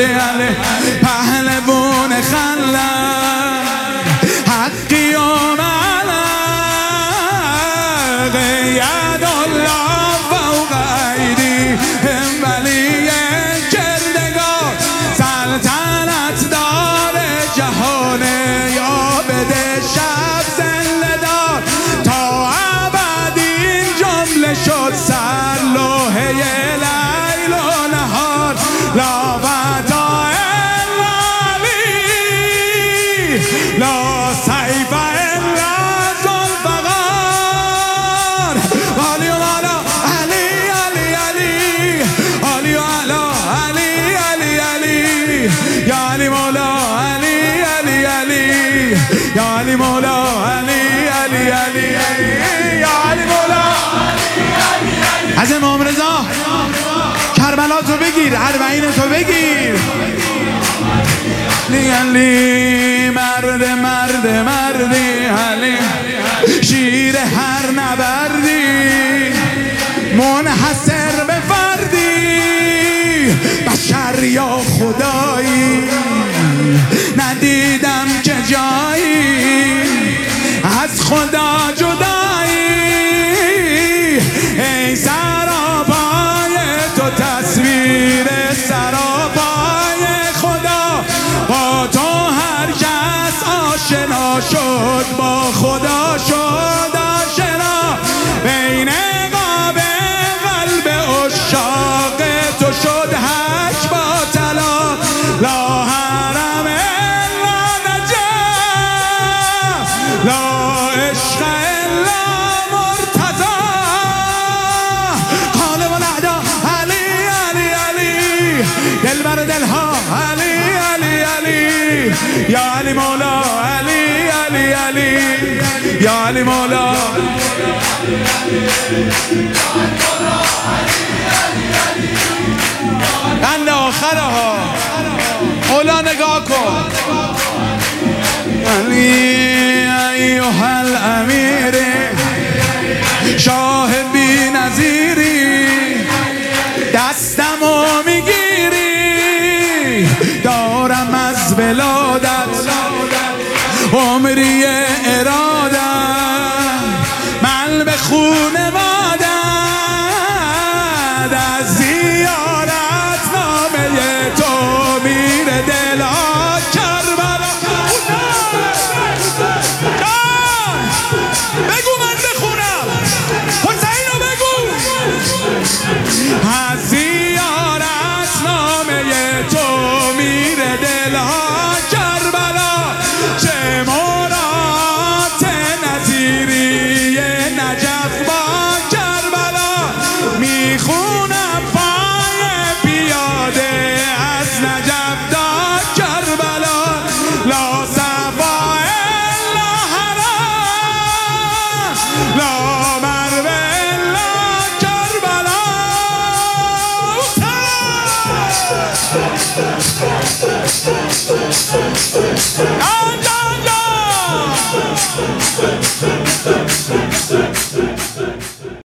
علی علی پهلوان خلق حقی و ملق ید الله فوق ایدیهم ولی کردگار سلطنت دار جهان یا بده شب زنده دار تا ابد این جمله شد سر لوحه لیل و نهار لا ودا الا علی لا سیف الا ذوالفقار علی و علا علی علی علی علی و علا علی علی علی یا علی مولا علی علی علی یا علی مولا علی علی علی یا علی مولا از امام رضا کربلا تو بگیر اربعین تو بگیر علی مرد مرد مردی علی شیر هر نبردی منحصر به فردی بشر یا خدایی ندیدم که جایی از خدا جدایی ای سراپای تو تصویر سراپای خدا با تو هر کس آشنا شد با خدا شد آشنا بین قاب قلب عشاق تو شد حج با طلا لا حرم الا نجف لا عشق الا مرتضی قالب الاعدا علی علی علی دلبر دلها علی علی علی یا علی مولا علی علی علی یا علی مولا قند آخره ها مولا نگاه کن علی ایها الامیر شاه بی نظیری دستمو میگیری دارم از ولادت عمری ارادت من به خونه مادت از زیارت نامه تو میره دلها کربلا بگو من بخونم حسینو بگو از زیارت نامه تو میره دلها کربلا چه مراد نظیری نجف با کربلا میخونم پای پیاده از نجف تا کربلا لا صفا الا حرام لا مروه الا کربلا